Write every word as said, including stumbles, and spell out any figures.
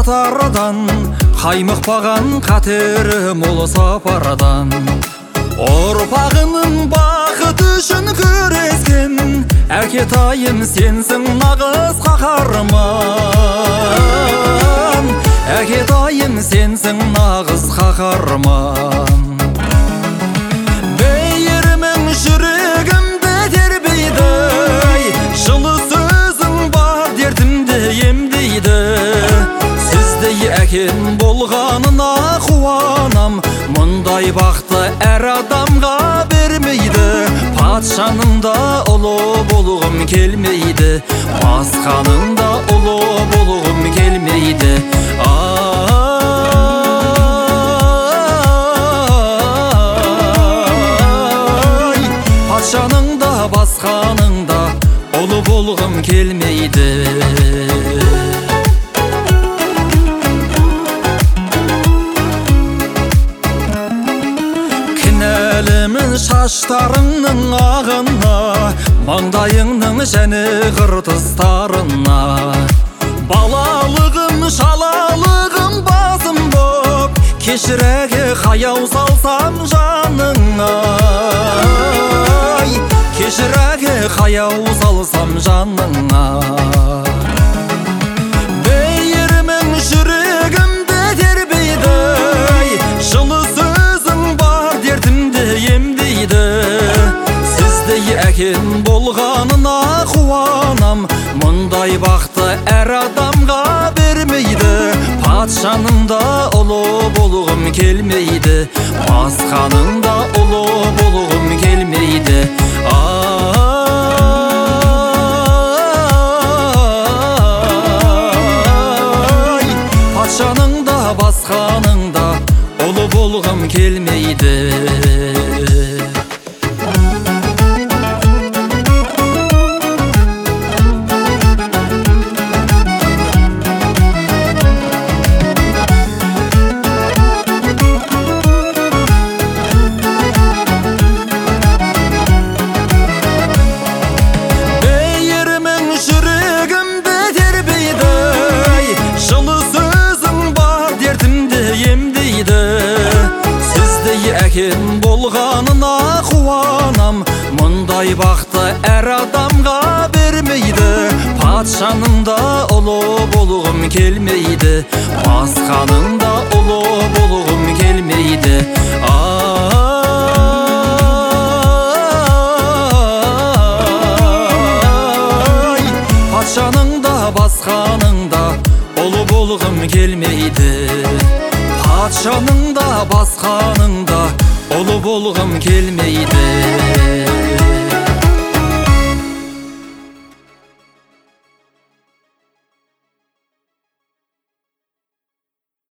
қатардан, қаймықпаған қатері мол сапардан. Ұрпағының бақыты үшін күрескен әкетайым сенсің нағыз қаһарман. Әкетайым сенсің нағыз қаһарман. Бейірімің жүрегімді тербейді, жылы сөзің бар дертімді емдейді. Сіздей әкем болғанына қуанам, мұндай бақты әр адамға бермейді. Патшаның да ұлы болғым келмейді, басқаның да ұлы болғым келмейді. Ай, патшаның да басқаның да ұлы болғым келмейді. Кінәлімін шаштарыңның ағына, маңдайыңның және қыртыстарына. Балалығым, шалалығым басым боп, кешірәге қаяу салсам жаныңа. Кешірәге қаяу салсам жаныңа. Бейірімің жүрегімді тербейді, жылы сөзің бар дертімді емдейді. Сіздей әкем болғанына қуанам, мұндай бақты әр адамға бермейді. Патшаның да ұлы болғым келмейді, басқаның да ұлы болғым келмейді. Ай, патшаның да басқаның да ұлы болғым келмейді. Әкем болғанына қуанам, мұндай бақты әр адамға бермейді. Патшаның да ұлы болғым келмейді, басқаның да ұлы болғым келмейді. Ай, патшаның да басқаның да ұлы болғым келмейді. Патшаның да басқаның да ұлы болғым келмейді.